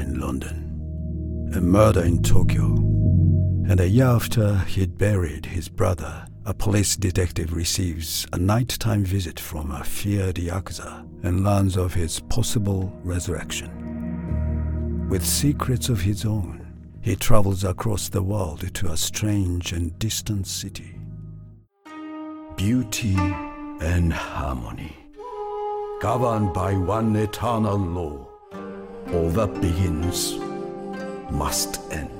in London, a murder in Tokyo, and a year after he'd buried his brother, a police detective receives a nighttime visit from a feared Yakuza and learns of his possible resurrection. With secrets of his own, he travels across the world to a strange and distant city. Beauty and harmony, governed by one eternal law. All that begins must end.